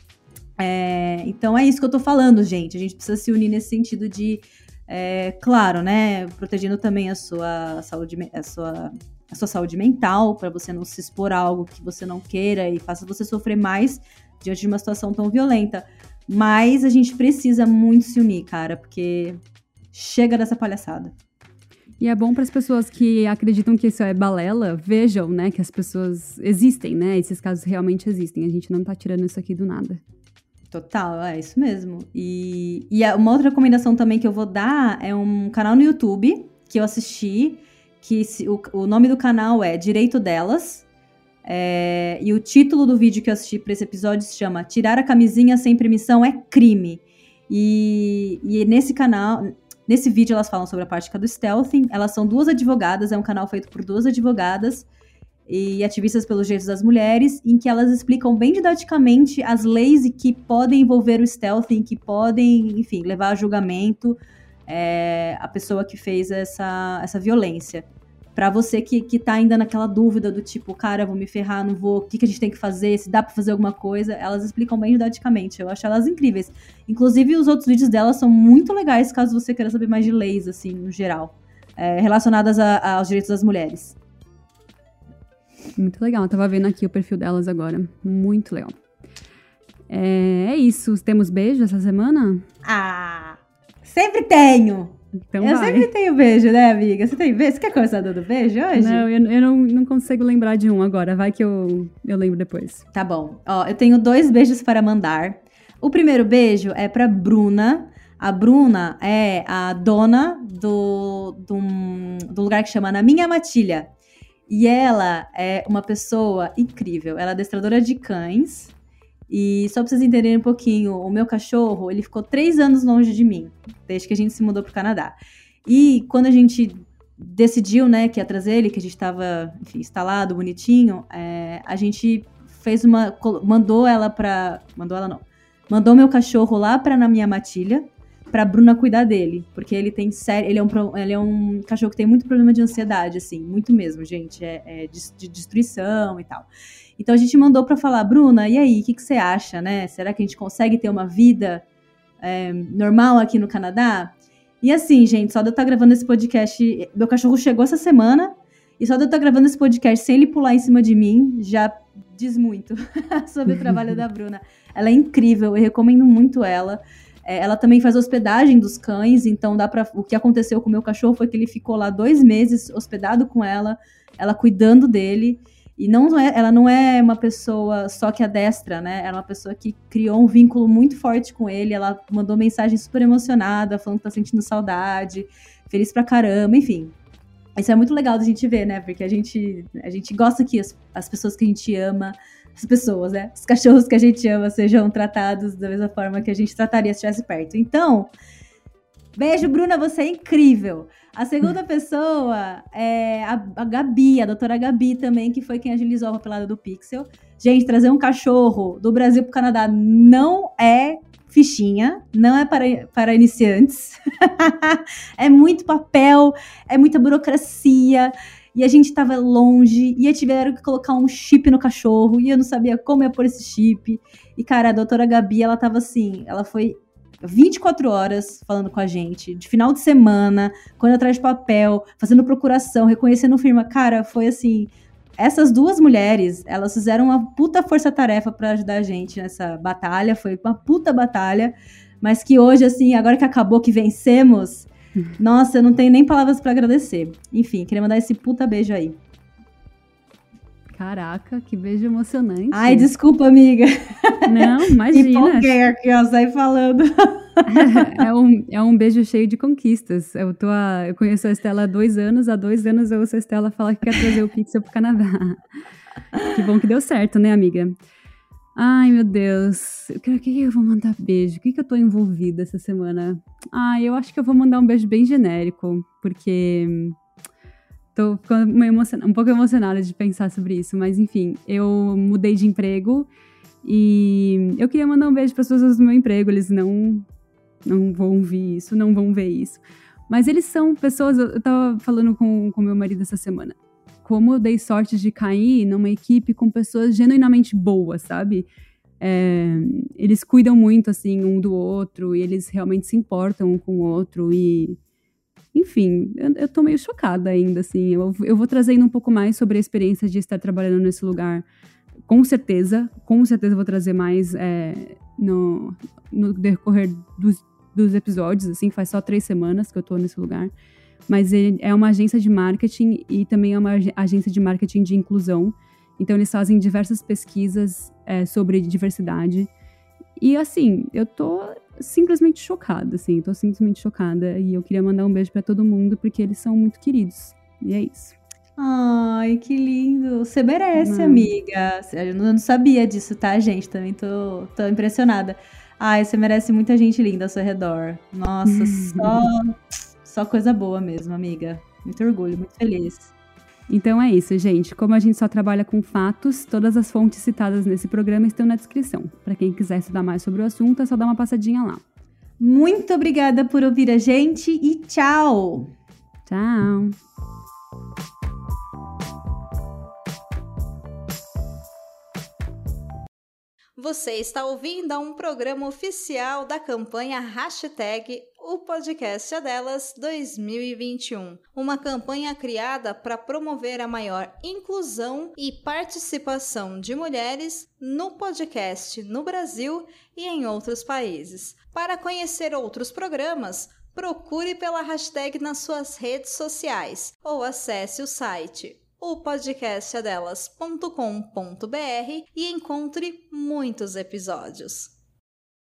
É, então é isso que eu tô falando, gente. A gente precisa se unir nesse sentido de, é, claro, né, protegendo também a sua saúde, a sua, a sua saúde mental, para você não se expor a algo que você não queira e faça você sofrer mais diante de uma situação tão violenta. Mas a gente precisa muito se unir, cara, porque chega dessa palhaçada. E é bom para as pessoas que acreditam que isso é balela, vejam, né, que as pessoas existem, né, esses casos realmente existem, a gente não tá tirando isso aqui do nada. Total, é isso mesmo. E, e uma outra recomendação também que eu vou dar é um canal no YouTube que eu assisti, que se, o, o nome do canal é Direito Delas, é, e o título do vídeo que eu assisti para esse episódio se chama Tirar a camisinha sem permissão é crime. E, e nesse canal... Nesse vídeo elas falam sobre a prática do stealthing, elas são duas advogadas, é um canal feito por duas advogadas e ativistas pelos direitos das mulheres, em que elas explicam bem didaticamente as leis que podem envolver o stealthing, que podem, enfim, levar a julgamento é, a pessoa que fez essa, essa violência. Pra você que, que tá ainda naquela dúvida do tipo, cara, eu vou me ferrar, não vou, o que, que a gente tem que fazer, se dá pra fazer alguma coisa, elas explicam bem didaticamente, eu acho elas incríveis. Inclusive, os outros vídeos delas são muito legais, caso você queira saber mais de leis, assim, no geral, é, relacionadas a, aos direitos das mulheres. Muito legal, eu tava vendo aqui o perfil delas agora, muito legal. É, é isso, temos beijo essa semana? Ah, sempre tenho! Então eu vai. sempre tenho beijo, né, amiga? Você tem beijo? Você quer começar dando beijo hoje? Não, eu, eu não, não consigo lembrar de um agora. Vai que eu, eu lembro depois. Tá bom. Ó, eu tenho dois beijos para mandar. O primeiro beijo é pra Bruna. A Bruna é a dona do, do, do lugar que chama Na Minha Matilha. E ela é uma pessoa incrível. Ela é adestradora de cães. E só pra vocês entenderem um pouquinho, o meu cachorro, ele ficou três anos longe de mim, desde que a gente se mudou pro Canadá. E quando a gente decidiu, né, que ia trazer ele, que a gente tava, enfim, instalado, bonitinho, é, a gente fez uma... Mandou ela pra... Mandou ela não. Mandou meu cachorro lá pra Na Minha Matilha, pra Bruna cuidar dele. Porque ele tem sério... Ele é um, ele é um cachorro que tem muito problema de ansiedade, assim. Muito mesmo, gente. É, é de, de destruição e tal. Então a gente mandou pra falar, Bruna, e aí, o que, que você acha, né? Será que a gente consegue ter uma vida é, normal aqui no Canadá? E assim, gente, só de eu estar gravando esse podcast... Meu cachorro chegou essa semana, e só de eu estar gravando esse podcast sem ele pular em cima de mim, já diz muito sobre o trabalho da Bruna. Ela é incrível, eu recomendo muito ela. É, ela também faz hospedagem dos cães, então dá pra... O que aconteceu com o meu cachorro foi que ele ficou lá dois meses hospedado com ela, ela cuidando dele. E não é, ela não é uma pessoa só que adestra, né? Ela é uma pessoa que criou um vínculo muito forte com ele. Ela mandou mensagem super emocionada, falando que tá sentindo saudade, feliz pra caramba, enfim. Isso é muito legal da gente ver, né? Porque a gente, a gente gosta que as, as pessoas que a gente ama, as pessoas, né? Os cachorros que a gente ama sejam tratados da mesma forma que a gente trataria se estivesse perto. Então, beijo, Bruna, você é incrível. A segunda pessoa é a, a Gabi, a doutora Gabi também, que foi quem agilizou a papelada do Pixel. Gente, trazer um cachorro do Brasil pro Canadá não é fichinha, não é para, para iniciantes. É muito papel, é muita burocracia. E a gente tava longe, e tiveram que colocar um chip no cachorro, e eu não sabia como ia pôr esse chip. E, cara, a doutora Gabi, ela tava assim, ela foi vinte e quatro horas falando com a gente, de final de semana, correndo atrás de papel, fazendo procuração, reconhecendo firma. Cara, foi assim, essas duas mulheres, elas fizeram uma puta força-tarefa pra ajudar a gente nessa batalha, foi uma puta batalha, mas que hoje, assim, agora que acabou, que vencemos, nossa, eu não tenho nem palavras pra agradecer. Enfim, queria mandar esse puta beijo aí. Caraca, que beijo emocionante. Ai, desculpa, amiga. Não, imagina. Empolguei aqui, ó, saí falando. É um, é um beijo cheio de conquistas. Eu, tô a, eu conheço a Estela há dois anos. Há dois anos eu ouço a Estela falar que quer trazer o Pixel pro Canadá. Que bom que deu certo, né, amiga? Ai, meu Deus. O que, que eu vou mandar beijo? O que, que eu tô envolvida essa semana? Ah, eu acho que eu vou mandar um beijo bem genérico. Porque... Tô ficando meio emocion... um pouco emocionada de pensar sobre isso, mas enfim, eu mudei de emprego e eu queria mandar um beijo para as pessoas do meu emprego. Eles não, não vão ouvir isso, não vão ver isso, mas eles são pessoas. Eu tava falando com o meu marido essa semana, como eu dei sorte de cair numa equipe com pessoas genuinamente boas, sabe? É, eles cuidam muito, assim, um do outro, e eles realmente se importam um com o outro, e... Enfim, eu, eu tô meio chocada ainda, assim. Eu, eu vou trazendo um pouco mais sobre a experiência de estar trabalhando nesse lugar. Com certeza, com certeza vou trazer mais é, no, no decorrer dos, dos episódios, assim. Faz só três semanas que eu tô nesse lugar. Mas ele é uma agência de marketing e também é uma agência de marketing de inclusão. Então, eles fazem diversas pesquisas é, sobre diversidade. E, assim, eu tô simplesmente chocada, assim. Tô simplesmente chocada. E eu queria mandar um beijo pra todo mundo, porque eles são muito queridos. E é isso. Ai, que lindo. Você merece, Não. amiga. Eu não sabia disso, tá, gente? Também tô, tô impressionada. Ai, você merece muita gente linda ao seu redor. Nossa, só, só coisa boa mesmo, amiga. Muito orgulho, muito feliz. Então é isso, gente. Como a gente só trabalha com fatos, todas as fontes citadas nesse programa estão na descrição. Para quem quiser estudar mais sobre o assunto, é só dar uma passadinha lá. Muito obrigada por ouvir a gente e tchau! Tchau! Você está ouvindo a um programa oficial da campanha hashtag O Podcast é Delas dois mil e vinte e um, uma campanha criada para promover a maior inclusão e participação de mulheres no podcast no Brasil e em outros países. Para conhecer outros programas, Procure pela hashtag nas suas redes sociais ou acesse o site o podcast é delas ponto com ponto b r e encontre muitos episódios.